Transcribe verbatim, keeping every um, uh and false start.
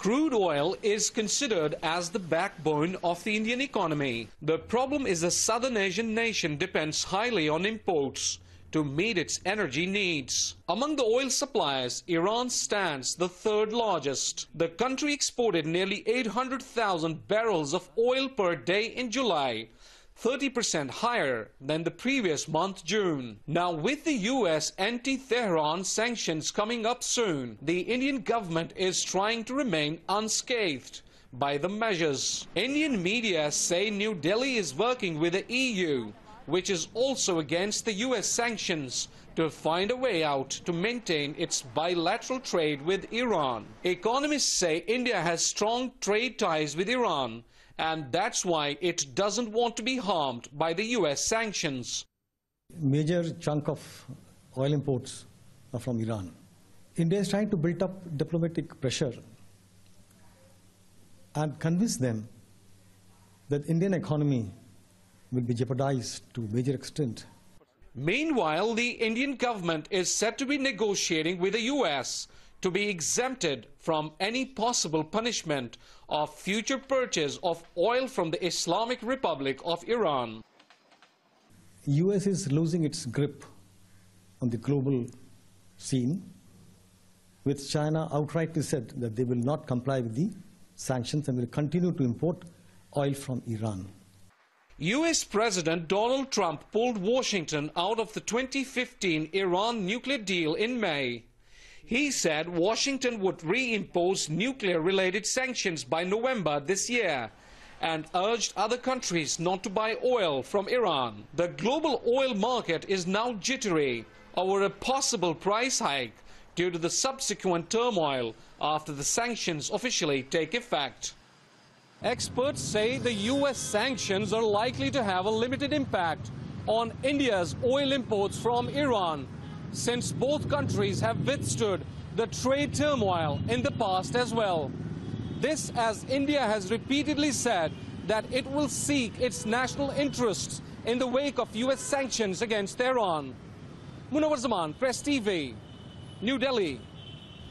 Crude oil is considered as the backbone of the Indian economy. The problem is the southern Asian nation depends highly on imports to meet its energy needs. Among the oil suppliers, Iran stands the third largest. The country exported nearly eight hundred thousand barrels of oil per day in July, thirty percent higher than the previous month, June. Now, with the U S anti-Tehran sanctions coming up soon, the Indian government is trying to remain unscathed by the measures. Indian media say New Delhi is working with the E U, which is also against the U S sanctions, to find a way out to maintain its bilateral trade with Iran. Economists say India has strong trade ties with Iran, and that's why it doesn't want to be harmed by the U S sanctions. Major chunk of oil imports are from Iran. India is trying to build up diplomatic pressure and convince them that Indian economy will be jeopardized to a major extent. Meanwhile, the Indian government is said to be negotiating with the U S to be exempted from any possible punishment of future purchase of oil from the Islamic Republic of Iran. U S is losing its grip on the global scene, with China outrightly said that they will not comply with the sanctions and will continue to import oil from Iran. U S President Donald Trump pulled Washington out of the twenty fifteen Iran nuclear deal in May. He said Washington would reimpose nuclear-related sanctions by November this year and urged other countries not to buy oil from Iran. The global oil market is now jittery over a possible price hike due to the subsequent turmoil after the sanctions officially take effect. Experts say the U S sanctions are likely to have a limited impact on India's oil imports from Iran, since both countries have withstood the trade turmoil in the past as well. This as India has repeatedly said that it will seek its national interests in the wake of U S sanctions against Tehran. Munawar Zaman, Press T V, New Delhi.